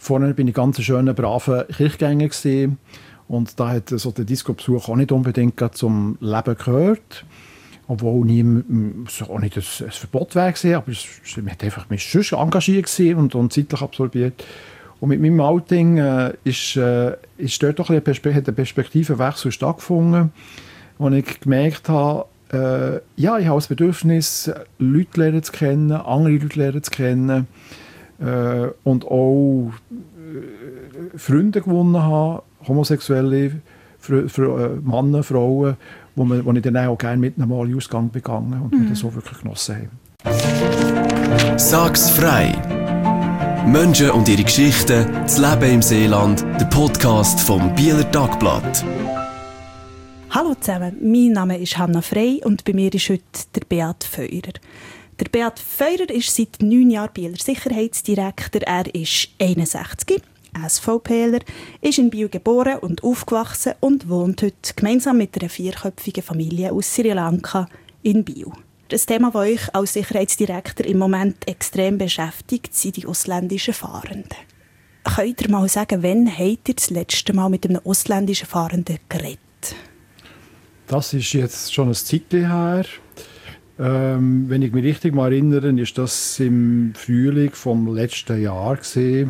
Vorher war ich ganz schöner, braver Kirchgänger gewesen. Und da hat so der Disco-Besuch auch nicht unbedingt zum Leben gehört. Obwohl es auch nicht ein Verbot war, aber man hat einfach mich schon engagiert und zeitlich absorbiert. Und mit meinem Outing ist dort doch ein Perspektivenwechsel stattgefunden, wo ich gemerkt habe, ich habe das Bedürfnis, Leute zu kennen, andere Leute zu kennen und auch Freunde gewonnen habe, homosexuelle Männer, Frauen, wo ich dann auch gerne mit einem Mal Ausgang begangen und wir das so wirklich genossen haben. Sag's frei! Menschen und ihre Geschichten, das Leben im Seeland, der Podcast vom Bieler Tagblatt. Hallo zusammen, mein Name ist Hanna Frey und bei mir ist heute der Beat Feurer. Der Beat Feurer ist seit 9 Jahren Bieler Sicherheitsdirektor. Er ist 61, SVPler, ist in Biel geboren und aufgewachsen und wohnt heute gemeinsam mit einer 4-köpfigen Familie aus Sri Lanka in Biel. Das Thema, das euch als Sicherheitsdirektor im Moment extrem beschäftigt, sind die ausländischen Fahrenden. Könnt ihr mal sagen, wann habt ihr das letzte Mal mit einem ausländischen Fahrenden geredet? Das ist jetzt schon ein Zeitchen her. Wenn ich mich richtig mal erinnere, ist das im Frühling vom letzten Jahr gewesen.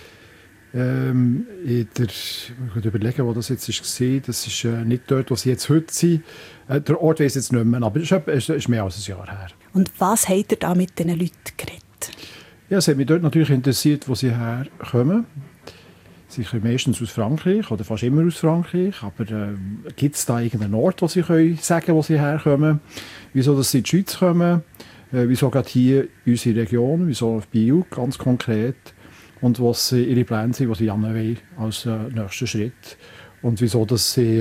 Ich muss überlegen, wo das jetzt war. Das ist nicht dort, wo sie jetzt heute sind. Der Ort weiss ich jetzt nicht mehr, aber es ist mehr als ein Jahr her. Und was habt ihr da mit diesen Leuten geredet? Ja, es hat mich dort natürlich interessiert, wo sie herkommen. Sie kommen meistens aus Frankreich oder fast immer aus Frankreich. Aber gibt es da irgendeinen Ort, wo sie können sagen, wo sie herkommen? Wieso dass sie in die Schweiz kommen? Wieso gerade hier in unsere Region? Wieso auf Biel ganz konkret? Und was ihre Pläne sind, was sie wollen als nächsten Schritt. Und wieso dass sie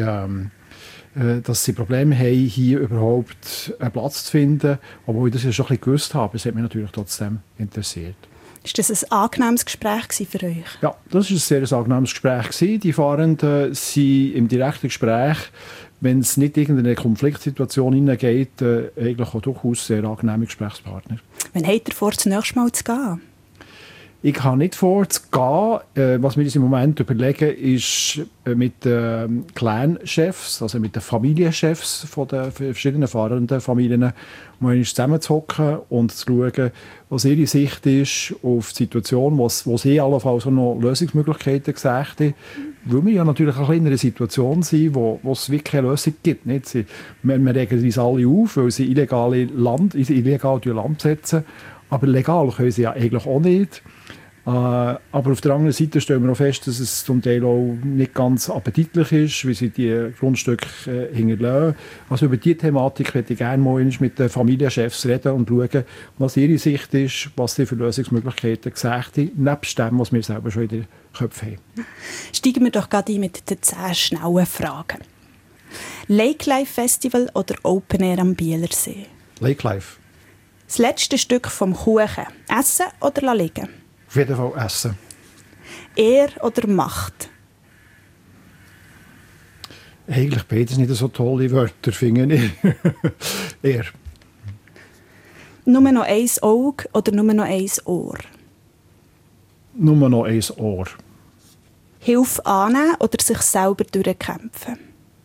Probleme haben, hier überhaupt einen Platz zu finden. Obwohl ich das ja schon ein bisschen gewusst habe. Es hat mich natürlich trotzdem interessiert. Ist das ein angenehmes Gespräch für euch? Ja, das war ein sehr angenehmes Gespräch. Die Fahrenden sind im direkten Gespräch, wenn es nicht in irgendeine Konfliktsituation hineingeht, eigentlich auch durchaus sehr angenehme Gesprächspartner. Wann habt ihr vor, das nächste Mal zu gehen? Ich habe nicht vor, zu gehen. Was wir uns im Moment überlegen, ist mit den Clan-Chefs, also mit den Familienchefs von den verschiedenen fahrenden Familien, mal zusammenzuhocken und zu schauen, was ihre Sicht ist auf die Situation, wo sie allenfalls auch noch Lösungsmöglichkeiten sehen. Weil wir ja natürlich auch in einer Situation sind, wo es wirklich keine Lösung gibt. Nicht? Wir regen uns alle auf, weil sie illegal Land besetzen. Aber legal können sie ja eigentlich auch nicht. Aber auf der anderen Seite stellen wir auch fest, dass es zum Teil auch nicht ganz appetitlich ist, wie sie die Grundstücke hinterlassen. Also über diese Thematik würde ich gerne mal mit den Familienchefs reden und schauen, was ihre Sicht ist, was sie für Lösungsmöglichkeiten sehen, nebst dem, was wir selber schon in den Köpfen haben. Steigen wir doch gerade ein mit den 10 schnellen Fragen. Lake Life Festival oder Open Air am Bielersee? Lake Life. Das letzte Stück vom Kuchen. Essen oder liegen? Auf jeden Fall essen. Ehr oder Macht? Eigentlich beides nicht so tolle Wörter, finde ich. Ehr. Nur noch ein Auge oder nur noch ein Ohr? Nur noch ein Ohr. Hilfe annehmen oder sich selber durchkämpfen?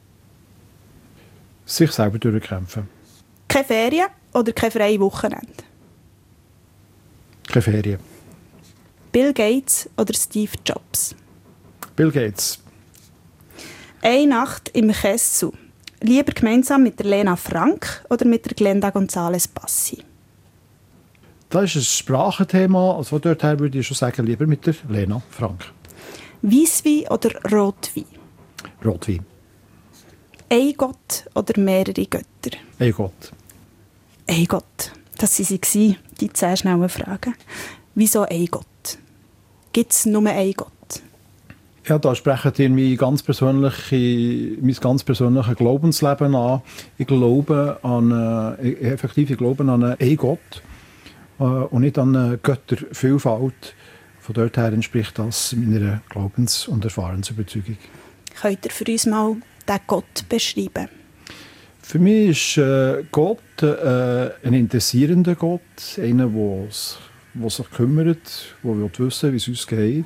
Sich selber durchkämpfen. Keine Ferien oder keine freie Wochenende? Keine Ferien. Bill Gates oder Steve Jobs? Bill Gates. Eine Nacht im Kessel. Lieber gemeinsam mit der Lena Frank oder mit der Glenda González Bassi? Das ist ein Sprachenthema. Also von dort her würde ich schon sagen, lieber mit der Lena Frank. Weisswein oder Rotwein? Rotwein. Ein Gott oder mehrere Götter? Ein Gott. Ein Gott. Das waren sie, die 10 schnellen Fragen. Wieso ein Gott? Gibt es nur einen Gott? Ja, da sprechen ihr mein ganz persönliches Glaubensleben an. Ich glaube an einen Gott und nicht an eine Göttervielfalt. Von dort her entspricht das meiner Glaubens- und Erfahrensüberzeugung. Könnt ihr für uns mal diesen Gott beschreiben? Für mich ist Gott ein interessierender Gott, einer, der der sich kümmert, der will wissen, wie es uns geht,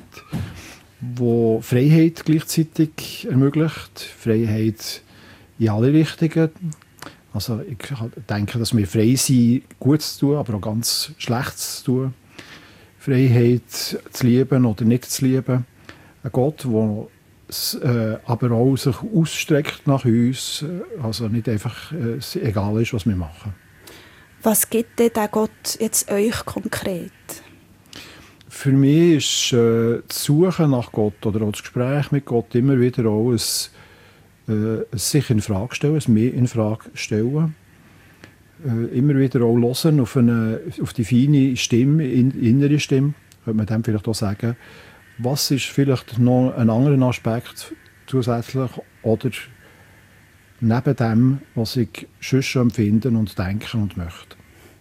der Freiheit gleichzeitig ermöglicht, Freiheit in alle Richtungen. Also ich denke, dass wir frei sind, Gutes zu tun, aber auch ganz Schlechtes zu tun. Freiheit zu lieben oder nicht zu lieben. Ein Gott, der aber auch sich ausstreckt nach uns, also nicht einfach egal ist, was wir machen. Was gibt denn der Gott jetzt euch konkret? Für mich ist das Suchen nach Gott oder auch das Gespräch mit Gott immer wieder auch ein sich in Frage stellen, ein mehr in Frage stellen. Immer wieder auch hören auf die feine Stimme, innere Stimme, könnte man dem vielleicht auch sagen. Was ist vielleicht noch ein anderer Aspekt zusätzlich oder neben dem, was ich sonst empfinde und denke und möchte.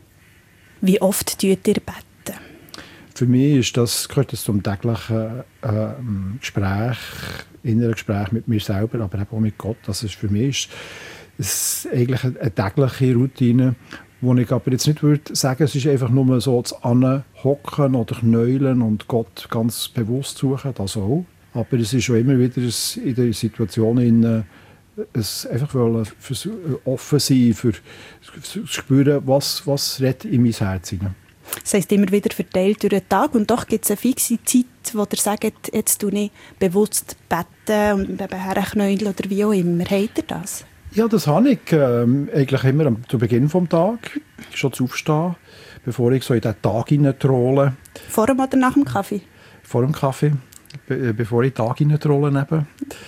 Wie oft tut ihr beten? Für mich gehört das zum täglichen Gespräch, inneren Gespräch mit mir selber, aber auch mit Gott. Das ist für mich ist eigentlich eine tägliche Routine, wo ich aber jetzt nicht würde sagen, es ist einfach nur so zu anhocken oder knäulen und Gott ganz bewusst suchen, das auch. Aber es ist schon immer wieder in der Situation, es einfach offen sein, für zu spüren, was redet in mein Herz hinein. Das heisst, immer wieder verteilt durch den Tag und doch gibt es eine fixe Zeit, wo ihr sagt, jetzt tue ich bewusst beten und herknäulen oder wie auch immer. Habt ihr das? Ja, das habe ich eigentlich immer zu Beginn des Tages, schon zu aufstehen, bevor ich so in den Tag hineintrolle. Vor dem oder nach dem Kaffee? Vor dem Kaffee, bevor ich in den Tag hineintrolle.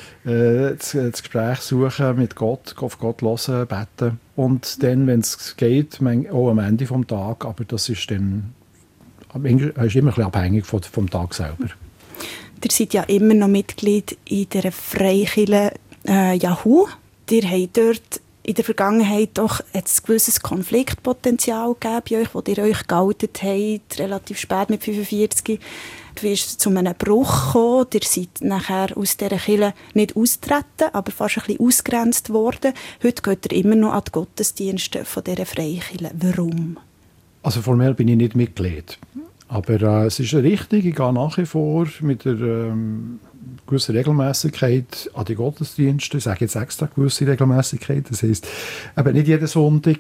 Das Gespräch suchen mit Gott, auf Gott hören, beten. Und dann, wenn es geht, auch am Ende des Tages, aber das ist dann ist immer ein bisschen abhängig vom Tag selber. Ihr seid ja immer noch Mitglied in der Freikirche Yahoo. Ihr habt dort in der Vergangenheit doch ein gewisses Konfliktpotenzial gegeben bei euch, wo ihr euch geoutet habt, relativ spät mit 45. Wie ist es zu einem Bruch gekommen? Ihr seid nachher aus dieser Kirche nicht austreten, aber fast ein bisschen ausgegrenzt worden. Heute geht ihr immer noch an die Gottesdienste von dieser Freikirche. Warum? Also formell bin ich nicht Mitglied. Aber es ist richtig, ich gehe nach wie vor mit einer gewissen Regelmäßigkeit an die Gottesdienste. Ich sage jetzt extra gewisse Regelmäßigkeit, das heisst eben nicht jeden Sonntag,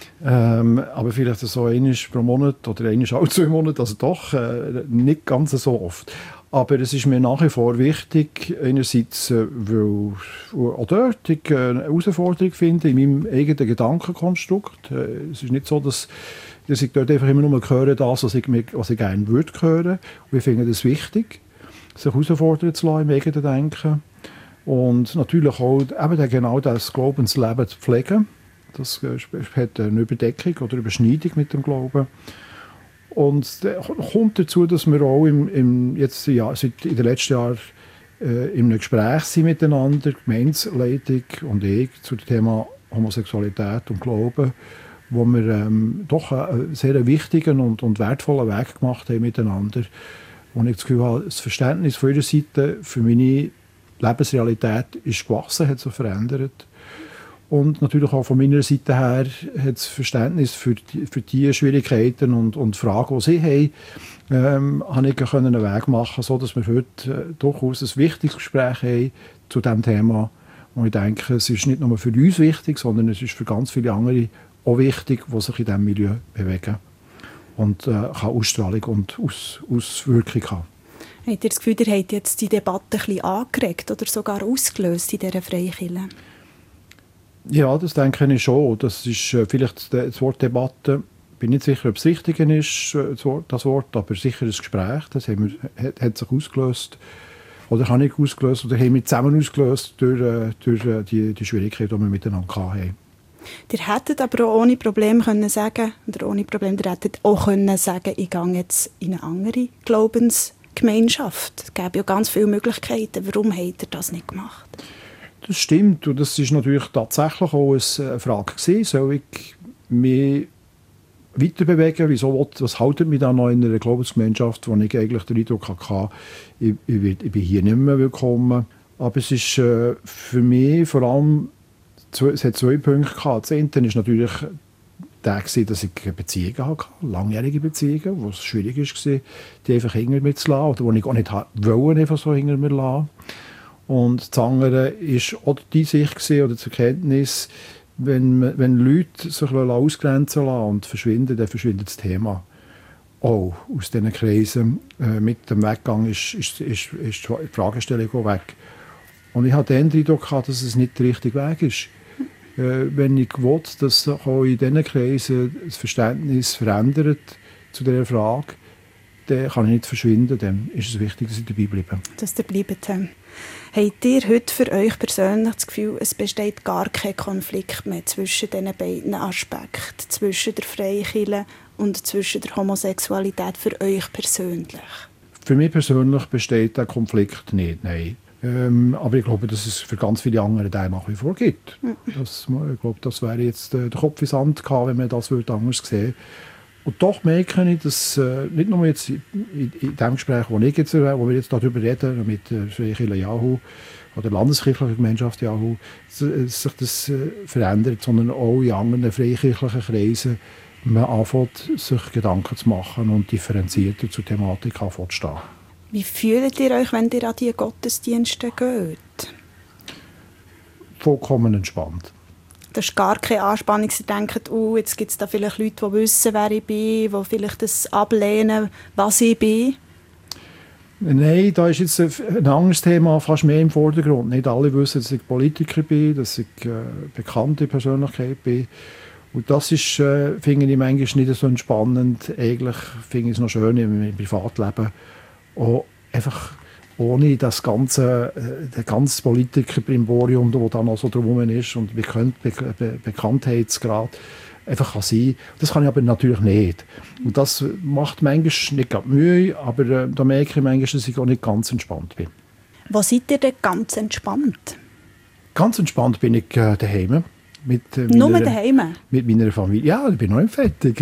aber vielleicht so einmal pro Monat oder einmal alle 2 Monate, also doch nicht ganz so oft. Aber es ist mir nach wie vor wichtig, einerseits, weil auch dort ich eine Herausforderung finde in meinem eigenen Gedankenkonstrukt. Es ist nicht so, dass ich dort einfach immer nur höre, was ich gerne würde hören. Und ich finde das wichtig, sich herausfordern zu lassen im eigenen Denken. Und natürlich auch eben genau das Glaubensleben zu pflegen. Das hat eine Überdeckung oder Überschneidung mit dem Glauben. Und es kommt dazu, dass wir auch seit in den letzten Jahren in einem Gespräch sind miteinander, Gemeindeleitung und ich, zu dem Thema Homosexualität und Glauben, wo wir doch einen sehr wichtigen und wertvollen Weg gemacht haben miteinander. Und ich das Gefühl habe, das Verständnis von ihrer Seite für meine Lebensrealität ist gewachsen, hat sich verändert. Und natürlich auch von meiner Seite her hat das Verständnis für die Schwierigkeiten und Fragen, die sie haben, habe ich einen Weg machen, sodass wir heute durchaus ein wichtiges Gespräch haben zu diesem Thema. Und ich denke, es ist nicht nur für uns wichtig, sondern es ist für ganz viele andere auch wichtig, die sich in diesem Milieu bewegen und kann Ausstrahlung und Auswirkung haben. Habt ihr das Gefühl, ihr habt jetzt die Debatte ein bisschen angeregt oder sogar ausgelöst in dieser Freikirche? Ja, das denke ich schon. Das ist vielleicht das Wort Debatte. Ich bin nicht sicher, ob es richtig ist, das Wort, aber sicher ein Gespräch. Das hat sich ausgelöst. Oder habe ich ausgelöst oder haben wir zusammen ausgelöst durch die Schwierigkeiten, die wir miteinander hatten. Ihr hättet aber auch ohne Probleme können sagen, oder ohne Probleme, ihr hättet auch können sagen, ich gehe jetzt in eine andere Glaubensgemeinschaft. Es gäbe ja ganz viele Möglichkeiten. Warum habt ihr das nicht gemacht? Das stimmt. Und das ist natürlich tatsächlich auch eine Frage gewesen. Soll ich mich weiter bewegen? Was haltet mich da noch in einer Glaubensgemeinschaft, wo ich eigentlich den Eindruck hatte, ich bin hier nicht mehr willkommen. Aber es ist für mich vor allem, es hat 2 Punkte gehabt. Das eine ist natürlich der, dass ich Beziehungen hatte, langjährige Beziehungen, wo es schwierig war, die einfach hinter mir zu lassen, oder wo ich auch nicht wollte, einfach so hinter mir lassen. Und das andere war auch die Sicht oder die Erkenntnis, wenn Leute sich ausgrenzen lassen und verschwinden, dann verschwindet das Thema auch aus diesen Kreisen. Mit dem Weggang ist die Fragestellung auch weg. Und ich hatte den Eindruck gehabt, dass es nicht der richtige Weg ist. Wenn ich will, dass auch in diesen Kreisen das Verständnis verändert zu dieser Frage, dann kann ich nicht verschwinden. Dann ist es wichtig, dass ich dabei bleibe. Dass ihr bleibt. Habt ihr heute für euch persönlich das Gefühl, es besteht gar kein Konflikt mehr zwischen diesen beiden Aspekten, zwischen der Freikirche und zwischen der Homosexualität für euch persönlich? Für mich persönlich besteht der Konflikt nicht, nein. Aber ich glaube, dass es für ganz viele andere den nach wie vor gibt. Ich glaube, das wäre jetzt der Kopf ins Sand gehabt, wenn man das anders sehen würde. Und doch merke ich, dass nicht nur jetzt in dem Gespräch, wo wir jetzt darüber reden, mit der Freikirche Yahoo oder der Landeskirchlichen Gemeinschaft Yahoo, sich das verändert, sondern auch in anderen freikirchlichen Kreisen man anfängt, sich Gedanken zu machen und differenzierter zur Thematik zu stehen. Wie fühlt ihr euch, wenn ihr an diese Gottesdienste geht? Vollkommen entspannt. Das ist gar keine Anspannung. Sie denken, jetzt gibt es da vielleicht Leute, die wissen, wer ich bin, die vielleicht das ablehnen, was ich bin. Nein, da ist jetzt ein anderes Thema fast mehr im Vordergrund. Nicht alle wissen, dass ich Politiker bin, dass ich bekannte Persönlichkeit bin. Und das ist, finde ich manchmal nicht so entspannend. Eigentlich finde ich es noch schön im Privatleben. Auch einfach ohne das ganze Politiker-Brimborium, das da noch so drumherum ist und Bekanntheitsgrad einfach kann sein. Das kann ich aber natürlich nicht. Und das macht manchmal nicht gerade Mühe, aber da merke ich manchmal, dass ich auch nicht ganz entspannt bin. Wo seid ihr denn ganz entspannt? Ganz entspannt bin ich daheim. Nur daheim? Mit meiner Familie. Ja, ich bin noch nicht fertig.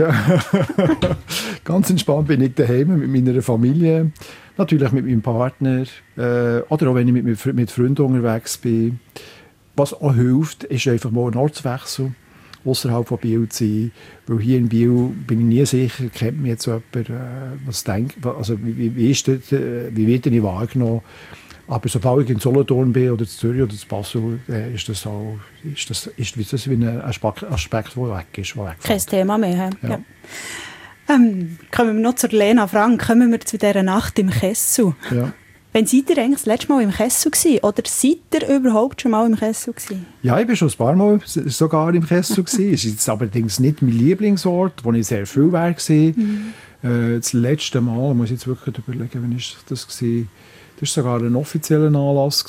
Ganz entspannt bin ich daheim mit meiner Familie. Natürlich mit meinem Partner. Oder auch wenn ich mit Freunden unterwegs bin. Was auch hilft, ist einfach mal ein Ortswechsel. Außerhalb von Biel zu sein. Weil hier in Biel bin ich nie sicher, kennt mich jetzt jemand, was denkt, also wie wird ich wahrgenommen. Aber sobald ich in Solothurn bin, oder in Zürich oder in Basel, ist das wie ein Aspekt, der weg ist. Kein Thema mehr. Ja. Kommen wir noch zur Lena Frank. Kommen wir zu dieser Nacht im Kessel. Ja. Wann seid ihr eigentlich das letzte Mal im Kessel gewesen? Oder seid ihr überhaupt schon mal im Kessel gewesen? Ja, ich war schon ein paar Mal sogar im Kessel gewesen. Es ist jetzt allerdings nicht mein Lieblingsort, wo ich sehr viel war. Das letzte Mal, muss ich jetzt wirklich überlegen, wann ist das gewesen? Das war sogar ein offizieller Anlass,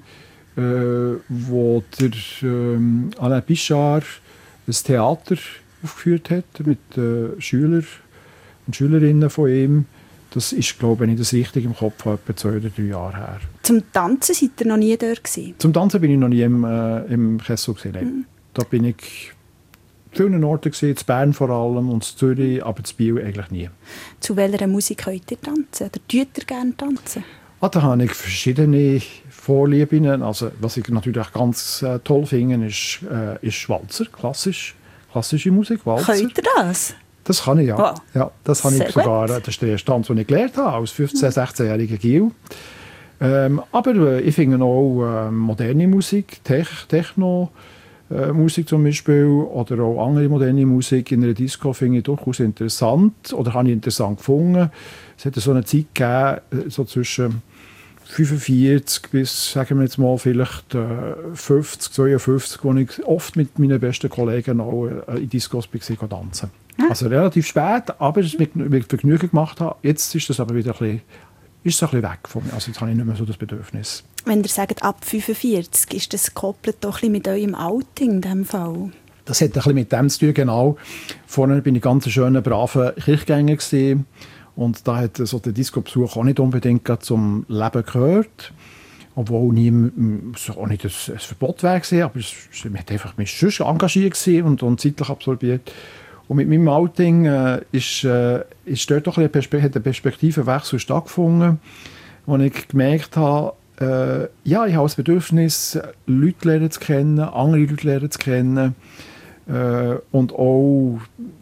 wo der Alain Pichard ein Theater aufgeführt hat mit Schülern und Schülerinnen von ihm. Das ist, glaube ich, wenn ich das richtig im Kopf habe, etwa 2 oder 3 Jahre her. Zum Tanzen seid ihr noch nie dort gewesen? Zum Tanzen bin ich noch nie im Kessel gewesen. Da bin ich vielen Orten gewesen, in Bern vor allem und in Zürich, aber in Biel eigentlich nie. Zu welcher Musik könnt ihr tanzen? Oder tut ihr gerne tanzen? Da habe ich verschiedene Vorlieben. Also, was ich natürlich ganz toll finde, ist Walzer, klassische Musik, Walzer. Könnt ihr das? Das kann ich, ja. Wow. Ja, das habe ich sogar. Das ist der erste Tanz, den ich gelernt habe, als 15-, 16-jähriger Gil. Aber ich finde auch moderne Musik, Techno, Musik zum Beispiel, oder auch andere moderne Musik in einer Disco finde ich durchaus interessant, oder habe ich interessant gefunden. Es hat so eine Zeit gegeben, so zwischen 45 bis, sagen wir jetzt mal, vielleicht 50, 52, wo ich oft mit meinen besten Kollegen auch in Discos war, tanzen. Also relativ spät, aber es mit Vergnügen gemacht habe. Jetzt ist das aber wieder ein bisschen weg von mir. Also jetzt habe ich nicht mehr so das Bedürfnis. Wenn ihr sagt, ab 45, ist das gekoppelt doch ein bisschen mit eurem Outing in diesem Fall? Das hat ein bisschen mit dem zu tun, genau. Vorher war ich ganz ein schöner, braver Kirchgänger gewesen. Und da hat so der Disco-Besuch auch nicht unbedingt zum Leben gehört. Obwohl auch nicht ein Verbot war, aber man hat einfach mich schon engagiert und zeitlich absorbiert. Und mit meinem Outing ist dort doch ein Perspektivenwechsel stattgefunden, wo ich gemerkt habe, ich habe das Bedürfnis, Leute lernen zu kennen, andere Leute lernen zu kennen, und auch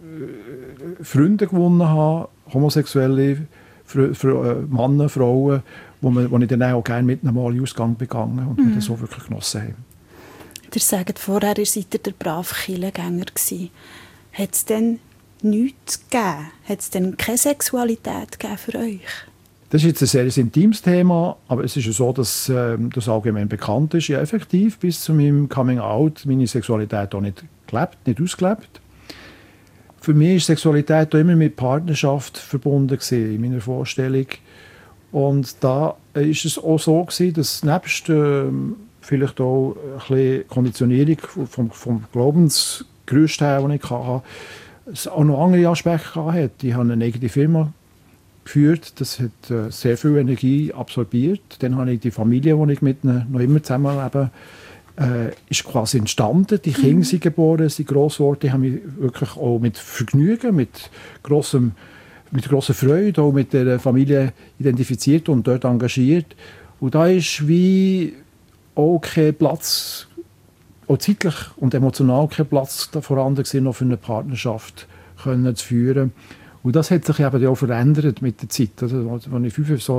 Freunde gewonnen habe, homosexuelle Männer, Frauen, wo ich dann auch gerne mit einem Mal Ausgang begangen und wir das so wirklich genossen haben. Ihr sagt vorher, ihr seid der brave Kirchengänger gewesen. Hat es denn nichts gegeben? Hat es denn keine Sexualität gegeben für euch? Das ist jetzt ein sehr intimes Thema, aber es ist ja so, dass das allgemein bekannt ist. Ja, effektiv bis zu meinem Coming-out meine Sexualität auch nicht gelebt, nicht ausgelebt. Für mich ist Sexualität auch immer mit Partnerschaft verbunden gewesen, in meiner Vorstellung. Und da ist es auch so gewesen, dass nebst vielleicht auch ein bisschen Konditionierung vom Glaubensgerüst her, das ich hatte, es auch noch andere Aspekte hatte. Ich habe eine eigene Firma geführt, das hat sehr viel Energie absorbiert. Dann habe ich die Familie, die ich mit ihnen noch immer zusammenlebe, ist quasi entstanden. Die Kinder sind geboren, sind gross geworden. Ich habe mich wirklich auch mit Vergnügen, mit grosser Freude auch mit der Familie identifiziert und dort engagiert. Und da ist wie auch kein Platz, auch zeitlich und emotional kein Platz vorhanden gewesen, noch für eine Partnerschaft zu führen. Und das hat sich eben auch verändert mit der Zeit. Also, als ich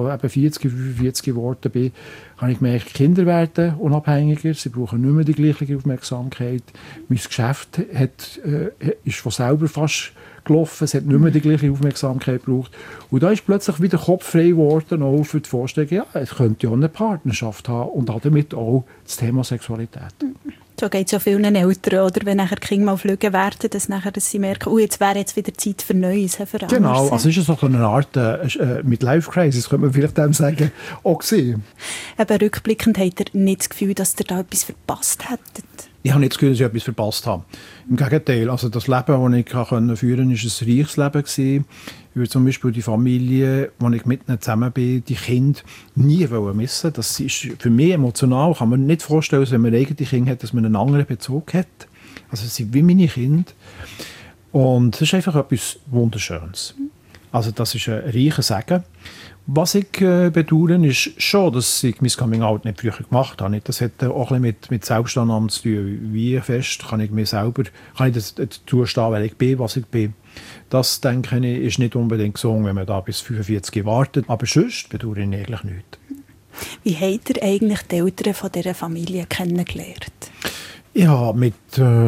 40 geworden bin, habe ich gemerkt, Kinder werden unabhängiger, sie brauchen nicht mehr die gleiche Aufmerksamkeit. Mein Geschäft ist von selber fast gelaufen, es hat nicht mehr die gleiche Aufmerksamkeit gebraucht. Und da ist plötzlich wieder Kopf frei geworden, auch für die Vorstellung, ja, es könnte ja eine Partnerschaft haben und damit auch das Thema Sexualität. So geht es ja vielen Eltern, oder? Wenn nachher die Kinder mal fliegen werden, dass sie merken, jetzt wäre jetzt wieder Zeit für Neues, für anderes. Genau, also ist es so eine Art Midlife-Crisis, könnte man vielleicht dem sagen, auch gesehen. Eben rückblickend habt ihr nicht das Gefühl, dass ihr da etwas verpasst hättet? Ich habe nicht das Gefühl, dass ich etwas verpasst habe. Im Gegenteil, also das Leben, das ich führen konnte, war ein reiches Leben gewesen. Über zum Beispiel die Familie, wo ich mit ihnen zusammen bin, die Kinder nie missen. Das ist für mich emotional, kann man nicht vorstellen, dass wenn man eigene Kinder hat, dass man einen anderen Bezug hat. Also sie sind wie meine Kinder. Und das ist einfach etwas Wunderschönes. Also das ist ein reicher Segen. Was ich bedauere, ist schon, dass ich mein Coming-out nicht früher gemacht habe. Das hat auch ein bisschen mit Selbstannahme zu tun. Wie fest kann ich dazu stehen, wer ich bin, was ich bin. Das, denke ich, ist nicht unbedingt gesungen, wenn man da bis 45 wartet. Aber sonst bedauere ich eigentlich nichts. Wie habt ihr eigentlich die Eltern von dieser Familie kennengelernt? Ich habe mit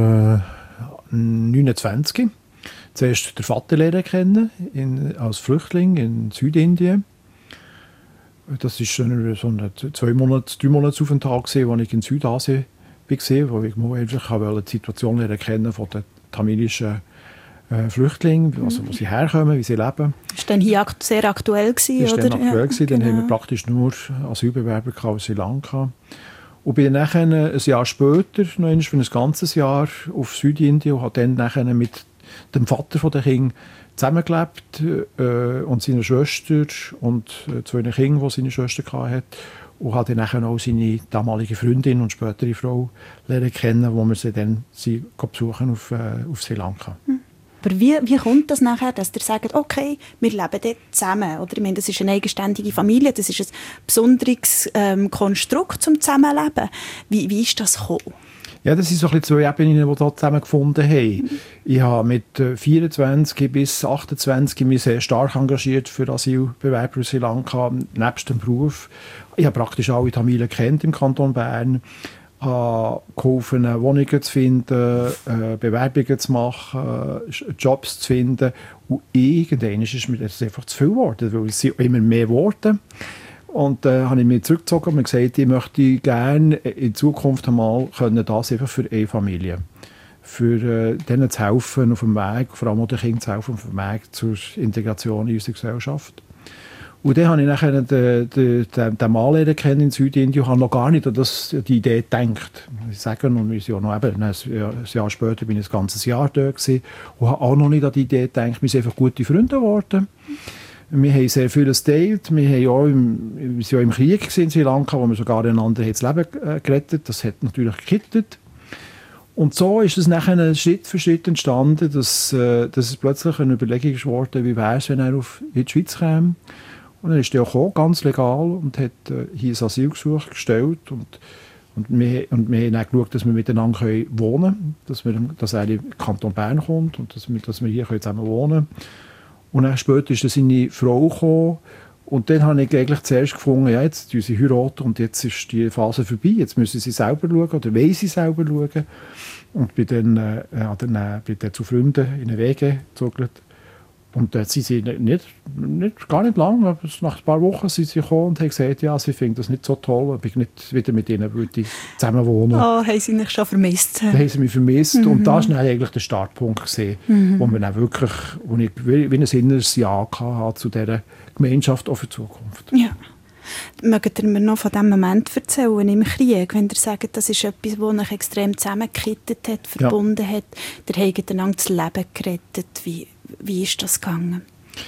29 zuerst den Vater lernen kennen, als Flüchtling in Südindien. Das war so ein 3 Monats Aufenthalt, wo ich in Südasien war, wo ich mal einfach die Situation lernen von den tamilischen Flüchtlingen, also wo sie herkommen, wie sie leben. War dann hier sehr aktuell? Das war dann aktuell. Ja, dann haben wir praktisch nur Asylbewerber aus Sri Lanka. Und bin dann ein Jahr später, noch für ein ganzes Jahr, auf Südindien und habe dann nachher mit dem Vater der Kinder zusammengelebt und seiner Schwester und 2 Kinder, die seine Schwester hatte. Und habe dann auch seine damalige Freundin und spätere Frau lernen kennen, wo wir sie dann besuchen auf Sri Lanka. Aber wie kommt das nachher, dass ihr sagt, okay, wir leben dort zusammen? Oder, ich meine, das ist eine eigenständige Familie, das ist ein besonderes Konstrukt zum Zusammenleben. Wie ist das gekommen? Ja, das sind so ein bisschen 2 Ebenen, die hier zusammengefunden haben. Ich habe mit 24 bis 28 mich sehr stark engagiert für Asylbewerber in Sri Lanka, nebst dem Beruf. Ich habe praktisch alle Tamilen kennt im Kanton Bern. Ich habe geholfen, Wohnungen zu finden, Bewerbungen zu machen, Jobs zu finden. Und irgendwann ist mir das einfach zu viel geworden, weil es sind immer mehr geworden. Und habe ich mich zurückgezogen und gesagt, ich möchte gerne in Zukunft einmal das einfach für eine Familie. Für denen zu helfen auf dem Weg, vor allem auch den Kindern zu helfen auf dem Weg zur Integration in unsere Gesellschaft. Und dann habe ich nachher den Mann lernen kennen in Südindien und habe noch gar nicht an die Idee gedacht. Ich sage, und wir sind ja noch ein Jahr später bin ich ein ganzes Jahr dort gewesen, und habe auch noch nicht an die Idee gedacht, wir sind einfach gute Freunde geworden. Wir haben sehr vieles geteilt. Wir waren ja im Krieg in Sri Lanka, wo wir sogar einander das Leben gerettet. Das hat natürlich gekittet. Und so ist es nachher Schritt für Schritt entstanden, dass es plötzlich eine Überlegung geworden, wie wäre es, wenn er in die Schweiz käme. Und dann ist er auch ganz legal und hat hier ein Asylgesuch gestellt. Und Und wir haben dann geschaut, dass wir miteinander wohnen können, dass er in den Kanton Bern kommt und dass wir hier zusammen wohnen können. Und dann später ist dann seine Frau gekommen. Und dann habe ich eigentlich zuerst gefunden, ja, jetzt heiraten sie und jetzt ist die Phase vorbei. Jetzt müssen sie selber schauen oder wollen sie selber schauen. Und bin dann zu Freunden in den Wege gezogelt. Und dort sind sie gar nicht lang, aber nach ein paar Wochen sind sie gekommen und haben gesagt, ja, sie finden das nicht so toll, ob ich nicht wieder mit ihnen zusammen wohnen. Oh, haben sie mich schon vermisst? Dann haben sie mich vermisst. Und das war eigentlich der Startpunkt gewesen, wo ich wie ein inneres Ja hatte zu dieser Gemeinschaft auch für die Zukunft. Ja. Mögt ihr mir noch von diesem Moment erzählen im Krieg, wenn ihr sagt, das ist etwas, das euch extrem zusammengekittet hat, verbunden hat, ihr habt einander das Leben gerettet. Wie ist das gegangen?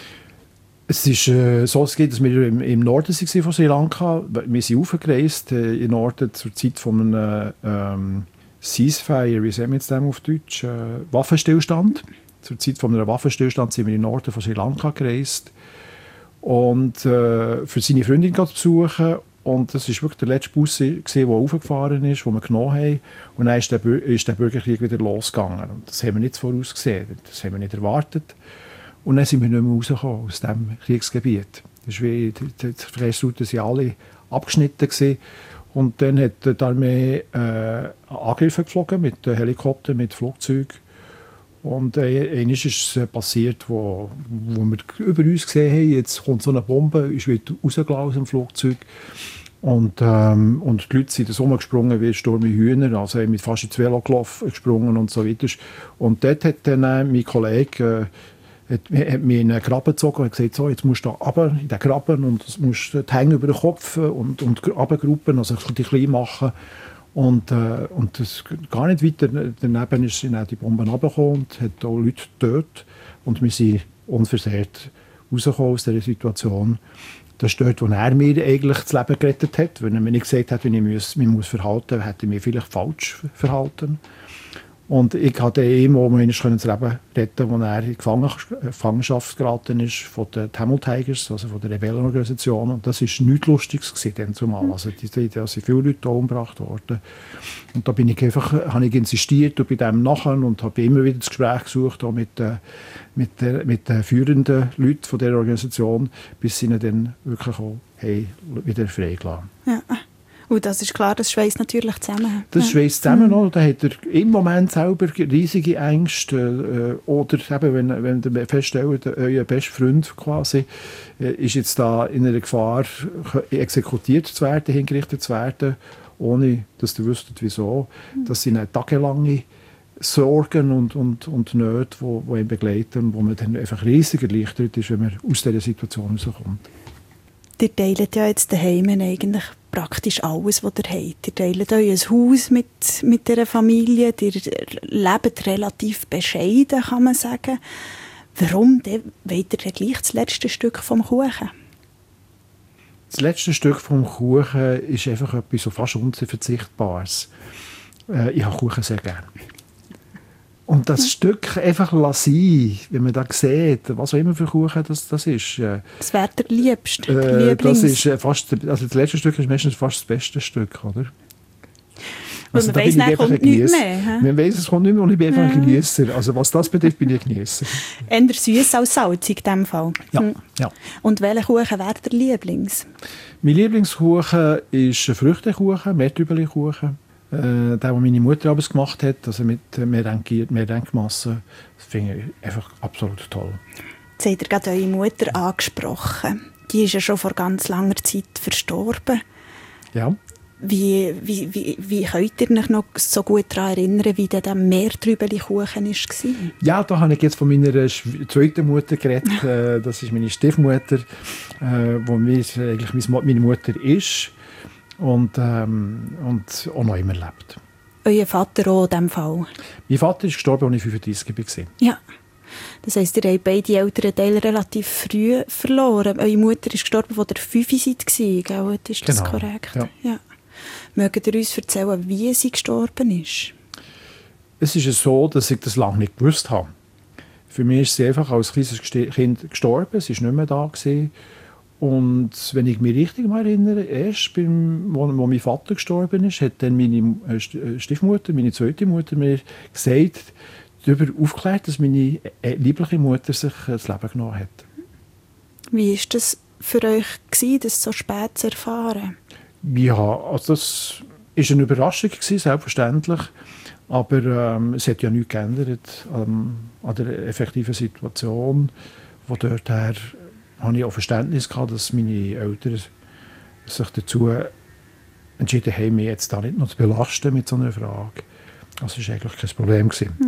Es ist so, dass wir im Norden waren von Sri Lanka. Wir sind aufgereist im Norden zur Zeit von einem Ceasefire, wie sagen wir jetzt auf Deutsch, Waffenstillstand. Zur Zeit von einem Waffenstillstand sind wir im Norden von Sri Lanka gereist. Und für seine Freundin zu besuchen. Und das war wirklich der letzte Bus, der aufgefahren ist, den wir genommen haben. Und dann ist der Bürgerkrieg wieder losgegangen. Und das haben wir nicht vorausgesehen, das haben wir nicht erwartet. Und dann sind wir nicht mehr rausgekommen aus diesem Kriegsgebiet. Das ist wie, die Verkehrsrouten waren alle abgeschnitten gewesen. Und dann hat die Armee Angriffe geflogen mit Helikoptern, mit Flugzeugen. Und einmal ist es passiert, wo wir über uns gesehen haben, jetzt kommt so eine Bombe, ist wieder rausgelassen aus dem Flugzeug. Und die Leute sind so rumgesprungen wie Sturm wie Hühner, also haben mit fast ins Velo gesprungen und so weiter. Und dort hat dann mein Kollege hat mich in einen Graben gezogen und gesagt, so, jetzt musst du da runter in den Graben und musst die Hänge über den Kopf und runtergruppen, also ein bisschen klein machen. Und das gar nicht weiter daneben sind auch die Bomben runtergekommen und hat auch Leute getötet. Und wir sind unversehrt rausgekommen aus dieser Situation. Das ist dort, wo er mir eigentlich das Leben gerettet hat. Wenn er mir nicht gesagt hat, wie ich mich verhalten muss, hätte ich mich vielleicht falsch verhalten. Und ich konnte ihm auch das Leben retten, als er in Gefangenschaft geraten ist von den Tamil Tigers, also von der Rebellenorganisation. Und das war nichts Lustiges dann zumal. Also da sind viele Leute umgebracht worden. Und da habe ich insistiert und bei dem nachher und habe immer wieder das Gespräch gesucht auch mit den führenden Leuten von dieser Organisation, bis sie ihn dann wirklich auch wieder freigelassen haben. Ja. Und das ist klar, das schweißt natürlich zusammen. Das schweißt zusammen. Da hat er im Moment selber riesige Ängste. Oder eben, wenn ihr feststellt, euer bester Freund quasi ist jetzt da in einer Gefahr, exekutiert zu werden, hingerichtet zu werden, ohne dass ihr wüsstet, wieso. Das sind tagelange Sorgen und Nöte, die ihn begleiten, wo man dann einfach riesig erleichtert ist, wenn man aus dieser Situation rauskommt. Ihr teilt ja jetzt daheim eigentlich praktisch alles, was ihr habt. Ihr teilt euch ein Haus mit dieser Familie, ihr lebt relativ bescheiden, kann man sagen. Warum wollt ihr gleich das letzte Stück vom Kuchen? Das letzte Stück vom Kuchen ist einfach etwas so fast Unverzichtbares. Ich habe Kuchen sehr gerne. Und das Stück einfach sein, wenn man da sieht, was auch immer für Kuchen das ist. Das wäre der liebste. Das ist fast, also das letzte Stück ist meistens fast das beste Stück, oder? Also man weiss, es kommt nichts mehr. Man weiss, es kommt nicht mehr und ich bin einfach ein Genießer. Also was das betrifft, bin ich ein Genießer. Eher süß als salzig in diesem Fall. Ja. Und welcher Kuchen wäre der Lieblings? Mein Lieblingskuchen ist ein Früchtekuchen, Meertrübeli-Kuchen. Der, den meine Mutter abends gemacht hat, also mit Meerdenkmasse, das finde ich einfach absolut toll. Jetzt habt ihr gerade eure Mutter angesprochen. Die ist ja schon vor ganz langer Zeit verstorben. Ja. Wie könnt ihr euch noch so gut daran erinnern, wie der Meertrübeli-Kuchen war? Ja, da habe ich jetzt von meiner zweiten Mutter geredet. Das ist meine Stiefmutter, wo eigentlich meine Mutter ist. Und auch noch immer lebt. Euer Vater auch in diesem Fall? Mein Vater ist gestorben, als ich 35 war. Ja. Das heisst, ihr habt beide älteren Teile relativ früh verloren. Eure Mutter ist gestorben, als ihr 5 seid, gell? Ist das korrekt? Ja. Mögt ihr uns erzählen, wie sie gestorben ist? Es ist so, dass ich das lange nicht gewusst habe. Für mich ist sie einfach als kleines Kind gestorben. Sie war nicht mehr da gewesen. Und wenn ich mich richtig erinnere, erst wo mein Vater gestorben ist, hat dann meine Stiefmutter, meine zweite Mutter, mir gesagt, darüber aufgeklärt, dass meine liebliche Mutter sich das Leben genommen hat. Wie war das für euch, das so spät zu erfahren? Ja, also das war eine Überraschung, selbstverständlich. Aber es hat ja nichts geändert an der effektiven Situation. Von dort her hatte ich auch Verständnis gehabt, dass meine Eltern sich dazu entschieden haben, mich jetzt da nicht noch zu belasten mit so einer Frage. Das war eigentlich kein Problem.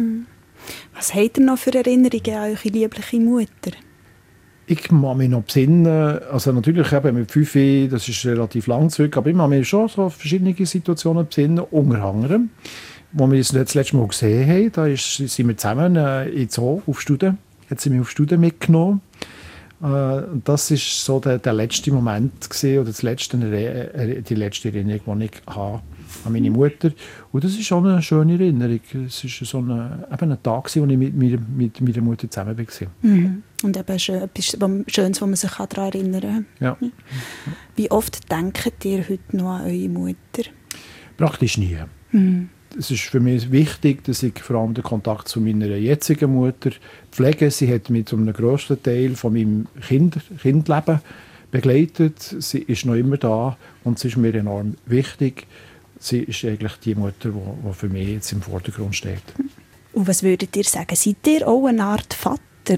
Was habt ihr noch für Erinnerungen an eure liebliche Mutter? Ich kann mich noch besinnen, also natürlich eben mit 5, das ist relativ lang zurück, aber ich kann mich schon so verschiedene Situationen besinnen, unter anderem, wo wir uns das letzte Mal gesehen haben, da sind wir zusammen in den Zoo auf Studen, hat sie mich auf Studen mitgenommen. Das war so der letzte Moment gewesen, oder die letzte Erinnerung, die ich habe an meine Mutter. Und das ist schon eine schöne Erinnerung. Es war so ein Tag, wo ich mit meiner Mutter zusammen war. Mhm. Und eben etwas Schönes, wo man sich daran erinnern kann. Ja. Wie oft denkt ihr heute noch an eure Mutter? Praktisch nie. Mhm. Es ist für mich wichtig, dass ich vor allem den Kontakt zu meiner jetzigen Mutter pflege. Sie hat mich zu einem grössten Teil von meinem Kindleben begleitet. Sie ist noch immer da und sie ist mir enorm wichtig. Sie ist eigentlich die Mutter, die für mich jetzt im Vordergrund steht. Und was würdet ihr sagen? Seid ihr auch eine Art Vater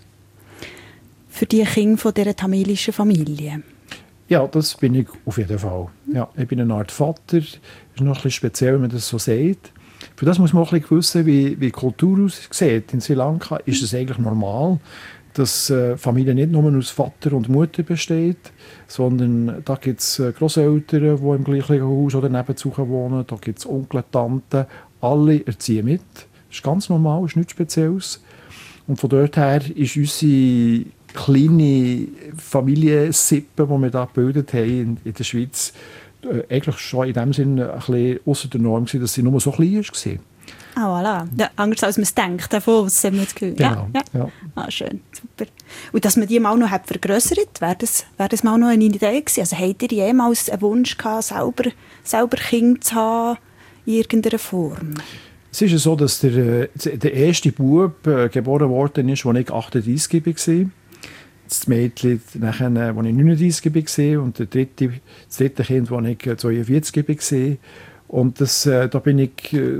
für die Kinder von dieser tamilischen Familie? Ja, das bin ich auf jeden Fall. Ja, ich bin eine Art Vater. Das ist noch ein bisschen speziell, wenn man das so sagt. Für das muss man auch ein bisschen wissen, wie die Kultur aussieht. In Sri Lanka ist es eigentlich normal, dass Familie nicht nur aus Vater und Mutter besteht, sondern da gibt es Grosseltern, die im gleichen Haus oder nebenzu wohnen, da gibt es Onkel, Tanten, alle erziehen mit. Das ist ganz normal, ist nichts Spezielles. Und von dort her ist unsere kleine Familiensippe, die wir da gebildet haben in der Schweiz, eigentlich schon in dem Sinne ein bisschen ausser der Norm gewesen, dass sie nur so klein war. Ah, voilà. Ja, anders als man es denkt, davon aus haben wir das Gefühl. Genau. Ja. Ah, schön, super. Und dass man die mal noch vergrössert, wäre das mal noch eine Idee gewesen? Also habt ihr jemals einen Wunsch gehabt, selber Kinder zu haben, in irgendeiner Form? Es ist so, dass der erste Bub geboren worden ist, als ich 38 war. Das Mädchen, nachher, als ich 39 war. Und das dritte Kind, als ich 42 war. Und da bin ich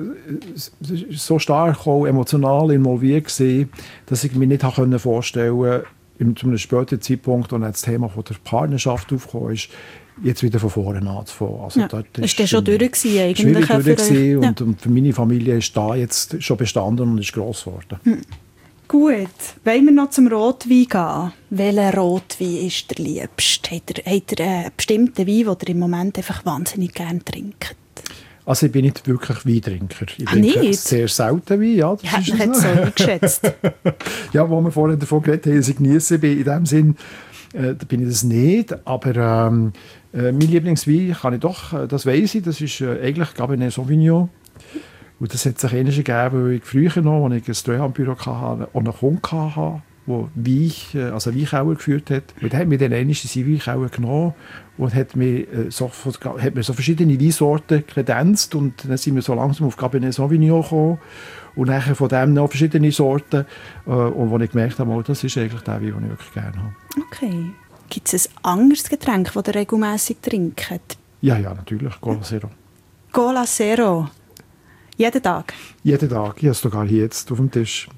so stark auch emotional involviert gewesen, dass ich mir nicht vorstellen konnte, zu einem späteren Zeitpunkt, als das Thema von der Partnerschaft aufgekommen ist, jetzt wieder von vorne anzufangen. Also ja, ist das schon durch gewesen, eigentlich? Und für meine Familie ist da jetzt schon bestanden und ist gross geworden. Gut, wollen wir noch zum Rotwein gehen? Welcher Rotwein ist der liebste? Habt ihr einen bestimmten Wein, den ihr im Moment einfach wahnsinnig gerne trinkt? Also ich bin nicht wirklich Weintrinker. Ich trinke sehr selten Wein. Ja, das ist jetzt so geschätzt. Ja, wo wir vorhin davon geredet haben, dass ich genieße bin, in dem Sinn bin ich das nicht. Aber mein Lieblingswein kann ich doch, das weiss ich, das ist eigentlich Cabernet Sauvignon. Und das hat sich ähnlich gegeben, weil ich früher noch, als ich ein Treuhandbüro hatte, auch einen Kunden hatte, der Weinkeller geführt hat. Und der hat mir dann einmal seinen Weinkeller genommen und hat mir so verschiedene Weinsorten kredenzt. Und dann sind wir so langsam auf Cabernet Sauvignon gekommen. Und dann von dem noch verschiedene Sorten. Und wo ich gemerkt habe, das ist eigentlich der Wein, den ich wirklich gerne habe. Okay. Gibt es ein anderes Getränk, das ihr regelmässig trinkt? Ja, natürlich. Cola Zero. Cola Zero? Jeden Tag? Jeden Tag. Ich habe es sogar hier jetzt auf dem Tisch.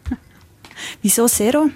Wieso Zero?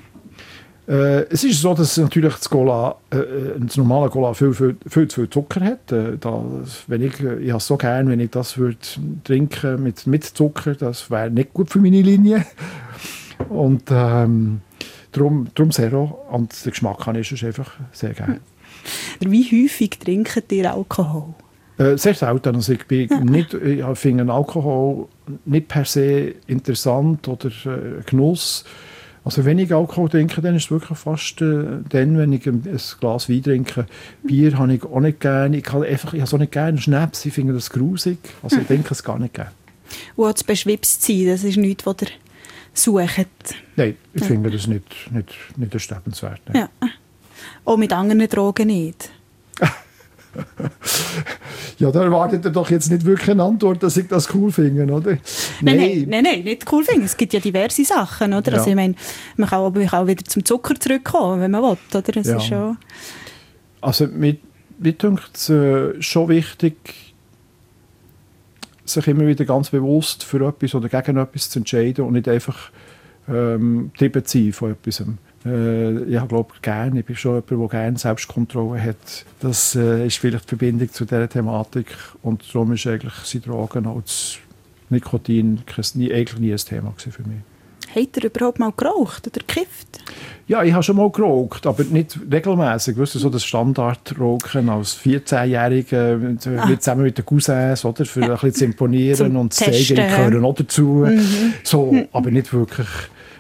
Es ist so, dass natürlich das normale Cola viel zu viel Zucker hat. Ich habe es so gerne, wenn ich das würde trinken mit Zucker, das wäre nicht gut für meine Linie. Und darum Zero. Und den Geschmack kann ich einfach sehr gerne. Wie häufig trinkt ihr Alkohol? Sehr selten. Also ich finde Alkohol nicht per se interessant oder Genuss. Also wenn ich Alkohol trinke, dann ist es wirklich fast dann, wenn ich ein Glas Wein trinke. Bier habe ich auch nicht gerne. Ich habe so nicht gerne Schnaps. Ich finde das grusig. Also ich trinke es gar nicht gerne. Und das beschwipst sein, das ist nichts, was ihr sucht? Nein, ich finde das nicht erstrebenswert. Ja. Auch mit anderen Drogen nicht? Ja, da erwartet ihr doch jetzt nicht wirklich eine Antwort, dass ich das cool finde, oder? Nein, nicht cool finde. Es gibt ja diverse Sachen, oder? Ja. Also ich meine, man kann auch wieder zum Zucker zurückkommen, wenn man will, oder? Das ist schon... Also mir dünkt es schon wichtig, sich immer wieder ganz bewusst für etwas oder gegen etwas zu entscheiden und nicht einfach getrieben zu sein von etwas. Ich glaube gerne, ich bin schon jemand, der gerne Selbstkontrolle hat. Das ist vielleicht die Verbindung zu dieser Thematik und darum ist eigentlich die Drogen als Nikotin eigentlich nie ein Thema für mich. Hat er überhaupt mal geraucht oder gekifft? Ja, ich habe schon mal geraucht, aber nicht regelmäßig. Weißt du, so das Standardrauchen als 14-Jähriger zusammen mit den Cousins, oder, für ein bisschen zu imponieren und zu zeigen, ich gehöre noch dazu. So, aber nicht wirklich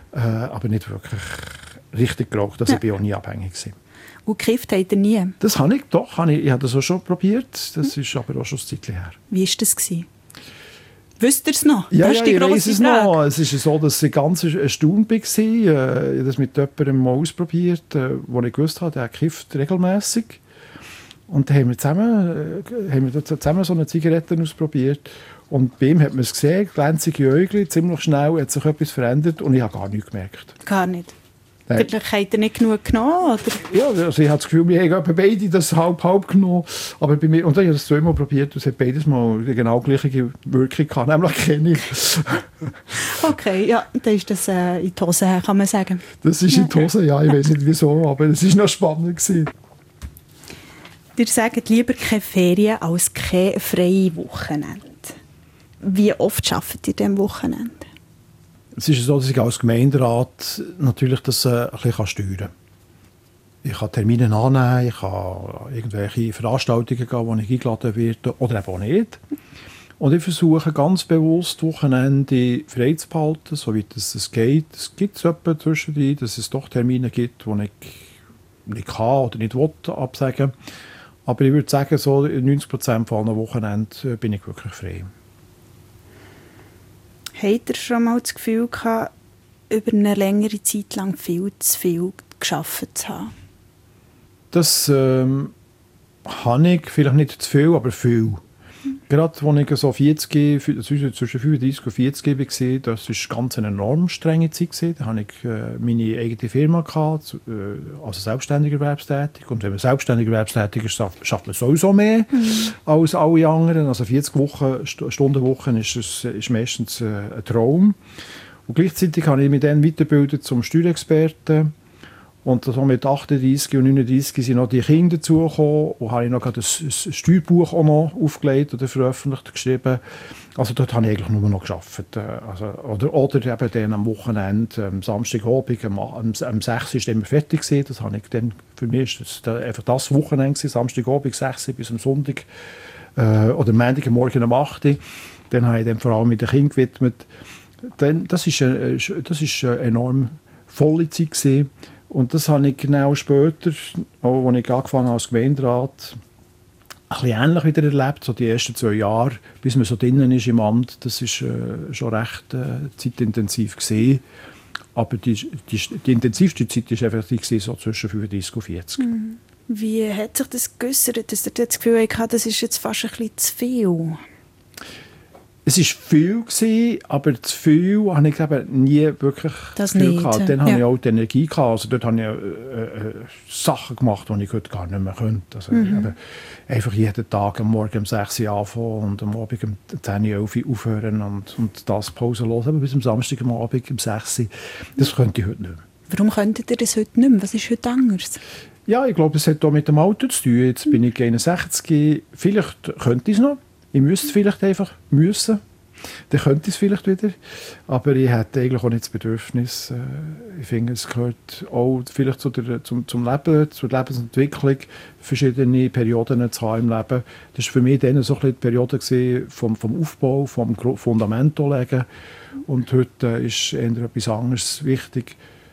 richtig geraucht. Also ich bin auch nie abhängig gewesen. Und gekifft hat er nie? Das habe ich, doch. Ich habe das auch schon probiert. Das ist aber auch schon ein Zeitchen her. Wie war das? Wisst ihr es noch? Ja, ich weiss es noch. Es ist so, dass ich ganz erstaunt war. Ich habe das mit jemandem mal ausprobiert, wo ich gewusst habe, der kifft regelmässig. Und dann haben wir zusammen so eine Zigarette ausprobiert. Und bei ihm hat man es gesehen, glänzige Äugel, ziemlich schnell hat sich etwas verändert und ich habe gar nichts gemerkt. Gar nicht? Vielleicht hat er nicht genug genommen, oder? Ja, also ich habe das Gefühl, wir haben beide das halb genommen. Aber bei mir, und dann habe ich das zweimal probiert und es hat beides mal die genau gleiche Wirkung gehabt, nämlich keine. Okay, ja, dann ist das in die Hose her, kann man sagen. Das ist in die Hose, ja, ich weiß nicht wieso, aber es war noch spannend gewesen. Ihr sagt lieber keine Ferien als keine freie Wochenende. Wie oft arbeitet ihr am Wochenende? Es ist so, dass ich als Gemeinderat natürlich das ein bisschen steuern kann. Ich kann Termine annehmen, ich kann irgendwelche Veranstaltungen gehen, wo ich eingeladen werde oder eben auch nicht. Und ich versuche ganz bewusst Wochenende frei zu behalten, so wie es geht. Es gibt etwa zwischendrin, dass es doch Termine gibt, die ich nicht kann oder nicht will, absagen. Aber ich würde sagen, so 90% von allen Wochenenden bin ich wirklich frei. Habt ihr schon mal das Gefühl gehabt, über eine längere Zeit lang viel zu viel gearbeitet zu haben? Das habe ich, vielleicht nicht zu viel, aber viel. Gerade als ich so 40, zwischen 35 und 40 war, das war ganz eine enorm strenge Zeit. Da hatte ich meine eigene Firma, also selbstständig erwerbstätig. Und wenn man selbstständig erwerbstätig ist, schafft man sowieso mehr als alle anderen. Also 40 Stundenwochen ist meistens ein Traum. Und gleichzeitig habe ich mich dann weitergebildet zum Steuerexperten. Und so mit 38 und 39 sind noch die Kinder dazugekommen und habe ich noch ein Steuerbuch auch noch aufgelegt oder veröffentlicht, geschrieben. Also dort habe ich eigentlich nur noch gearbeitet. Oder eben dann am Wochenende, am Samstagabend, am 6 war immer fertig gewesen. Das habe ich dann, für mich ist das einfach das Wochenende gewesen, Samstagabend 6 bis am Sonntag oder Montagmorgen um 8 Uhr. Dann habe ich dann vor allem mit den Kindern gewidmet. Das ist eine enorm volle Zeit gewesen. Und das habe ich genau später, auch als ich angefangen habe als Gemeinderat, ein bisschen ähnlich wieder erlebt. So die ersten 2 Jahre, bis man so drinnen ist im Amt, das war schon recht zeitintensiv gewesen. Aber die intensivste Zeit war effektiv so zwischen 35 und 40. Wie hat sich das geäussert, dass ihr das Gefühl hatte, das ist jetzt fast ein bisschen zu viel? Es war viel gewesen, aber zu viel habe ich eben nie wirklich das viel nicht. Gehabt. Dann hatte ich auch die Energie gehabt. Also dort habe ich Sachen gemacht, die ich heute gar nicht mehr könnte. Also einfach jeden Tag am Morgen um 6 Uhr anfangen und am Abend um 10 Uhr 11 Uhr aufhören und das pausenlos. Aber bis am Samstag am Abend um 6 Uhr. Das könnte ich heute nicht mehr. Warum könntet ihr das heute nicht mehr? Was ist heute anders? Ja, ich glaube, es hat auch mit dem Alter zu tun. Jetzt bin ich 61. Vielleicht könnte ich es noch. Ich müsste vielleicht einfach müssen. Dann könnte ich es vielleicht wieder. Aber ich hätte eigentlich auch nicht das Bedürfnis. Ich finde, es gehört auch vielleicht zum Leben, zur Lebensentwicklung, verschiedene Perioden zu haben im Leben. Das war für mich dann so ein bisschen die Periode vom Aufbau, vom Fundament legen. Und heute ist eher etwas anderes wichtig.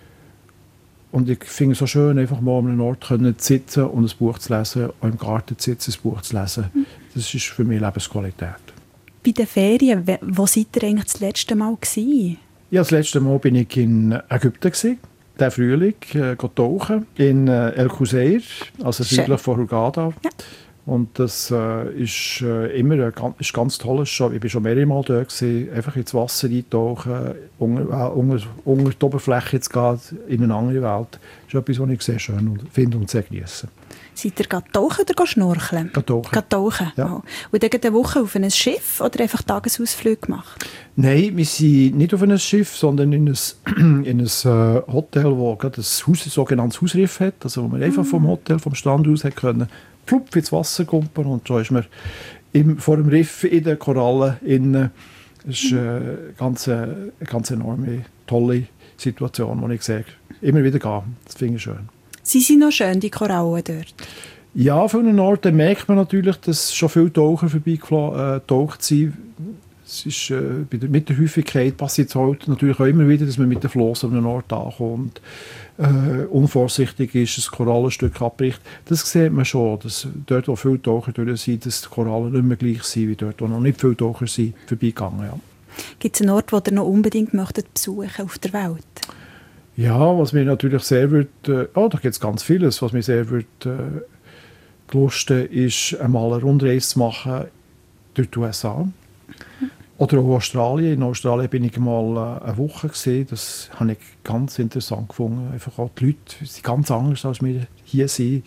Und ich finde es so schön, einfach mal an einem Ort zu sitzen und ein Buch zu lesen, auch im Garten zu sitzen, ein Buch zu lesen. Das ist für mich Lebensqualität. Bei den Ferien, wo seid ihr eigentlich das letzte Mal gewesen? Ja, das letzte Mal war ich in Ägypten. diesen Frühling tauchen in El Quseir, also südlich von Hurghada. Ja. Und das ist immer ist ganz toll. Ich war schon mehrere Mal dort gewesen, einfach ins Wasser eintauchen, unter die Oberfläche zu gehen, in eine andere Welt. Das ist etwas, was ich sehr schön finde und sehr genieße. Seid ihr tauchen oder schnorcheln? Tauchen. Ja. Oh. Und dann eine Woche auf ein Schiff oder einfach Tagesausflüge gemacht? Nein, wir sind nicht auf einem Schiff, sondern in ein Hotel, das ein sogenanntes Hausriff hat, also wo man einfach vom Hotel, vom Strand aus hat können, plupp ins Wasser kumpen und so ist man vor dem Riff in den Korallen innen. Das ist eine ganz enorme, tolle Situation, die ich sehe. Immer wieder gehe. Das finde ich schön. Sie sind noch schön, die Korallen dort? Ja, an vielen Orten merkt man natürlich, dass schon viele Taucher vorbeigetaucht sind. Es ist, mit der Häufigkeit passiert es heute natürlich auch immer wieder, dass man mit dem Floss an einem Ort ankommt. Unvorsichtig ist, ein Korallenstück abbricht. Das sieht man schon, dass dort, wo viele Taucher durch sind, dass die Korallen nicht mehr gleich sind, wie dort, wo noch nicht viele Taucher sind, vorbeigegangen. Ja. Gibt es einen Ort, den ihr noch unbedingt besuchen auf der Welt? Ja, was mir natürlich sehr da gibt es ganz vieles, was mir sehr gelusten ist, einmal eine Rundreise zu machen durch die USA. Oder auch Australien. In Australien bin ich mal eine Woche gesehen. Das habe ich ganz interessant gefunden. Einfach auch die Leute sind ganz anders, als wir hier sind.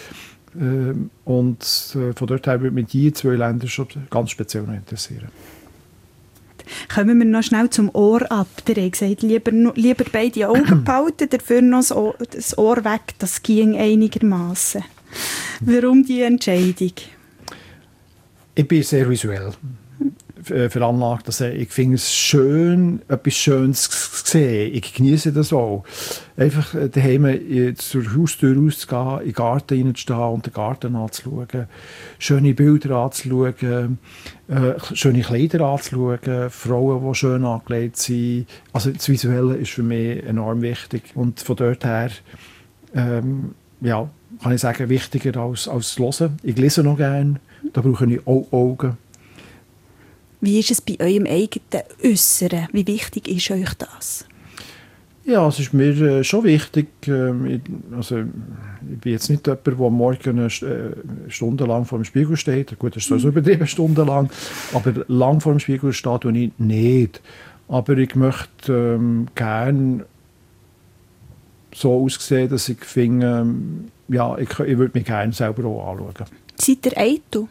Und von dort her würde mich die 2 Länder schon ganz speziell interessieren. Kommen wir noch schnell zum Ohr ab. Ihr habt gesagt, lieber beide Augen behalten, dafür noch das Ohr weg. Das ging einigermaßen. Warum diese Entscheidung? Ich bin sehr visuell veranlagt. Also ich finde es schön, etwas Schönes zu sehen. Ich genieße das auch. Einfach daheim zur Haustür rauszugehen, in den Garten hineinzustehen und den Garten anzuschauen, schöne Bilder anzuschauen, schöne Kleider anzuschauen, Frauen, die schön angelegt sind. Also das Visuelle ist für mich enorm wichtig. Und von dort her kann ich sagen, wichtiger als das Hören. Ich lese noch gerne, da brauche ich auch Augen. Wie ist es bei eurem eigenen Äußeren? Wie wichtig ist euch das? Ja, es ist mir schon wichtig. Ich bin jetzt nicht jemand, der morgen stundenlang vor dem Spiegel steht. Gut, das ist so übertrieben, stundenlang. Aber lang vor dem Spiegel steht und ich nicht. Aber ich möchte gerne so aussehen, dass ich finde, ich würde mich gerne selber auch anschauen. Seid ihr eitel?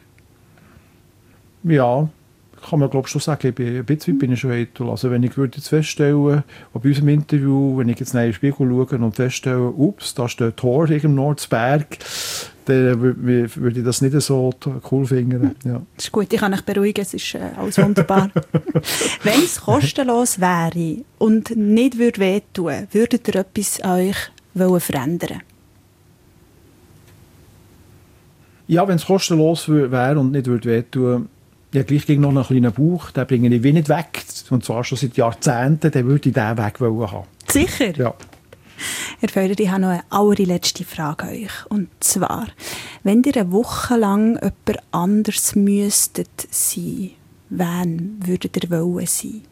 Ja, kann man glaube schon sagen, ein bisschen bin ich schon eitel. Also wenn ich würde jetzt feststellen, bei unserem Interview, wenn ich jetzt in den Spiegel schaue und feststelle, ups, da steht Tor irgendwo zu Berg, dann würde ich das nicht so cool finden. Ja. Das ist gut, ich kann euch beruhigen, es ist alles wunderbar. Wenn es kostenlos wäre und nicht wehtun würde, würdet ihr etwas an euch verändern? Ja, wenn es kostenlos wäre und nicht wehtun würde, ja, gleich ging noch einen kleinen Bauch, den bringe ich nicht weg, und zwar schon seit Jahrzehnten, dann würde ich den weg haben. Sicher? Ja. Herr Feurer, ich habe noch eine allerletzte Frage an euch. Und zwar, wenn ihr eine Woche lang jemand anders müsstet sein, wen würdet ihr wollen sein?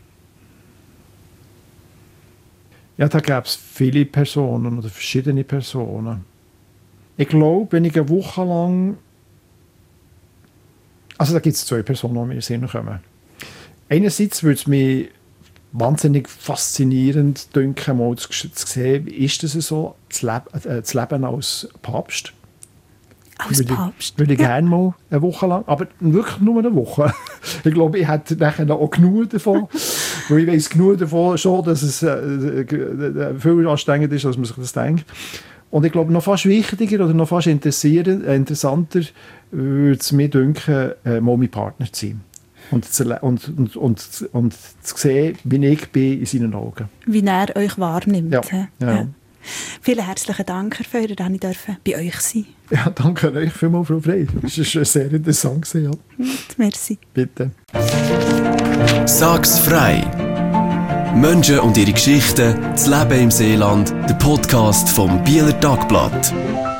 Ja, da gäbe es viele Personen oder verschiedene Personen. Ich glaube, wenn ich eine Woche lang... Also da gibt es 2 Personen, die mir in den Sinn kommen. Einerseits würde es mich wahnsinnig faszinierend dünken, mal zu sehen, wie ist das so, das Leben als Papst. Als Papst? Würde ich gerne mal eine Woche lang, aber wirklich nur eine Woche. Ich glaube, ich hätte nachher auch genug davon, weil ich weiss genug davon schon, dass es viel anstrengend ist, als man sich das denkt. Und ich glaube, noch fast wichtiger oder noch fast interessanter würde es mir dünken, mal mein Partner zu sein. Und zu sehen, wie ich bin in seinen Augen. Wie er euch wahrnimmt. Ja. Vielen herzlichen Dank, Herr Feurer, dass ich bei euch sein durfte. Ja, danke euch vielmals, Frau Frey. Das war sehr interessant. Ja. Merci. Bitte. Sag's frei! Menschen und ihre Geschichten, das Leben im Seeland, der Podcast vom Bieler Tagblatt.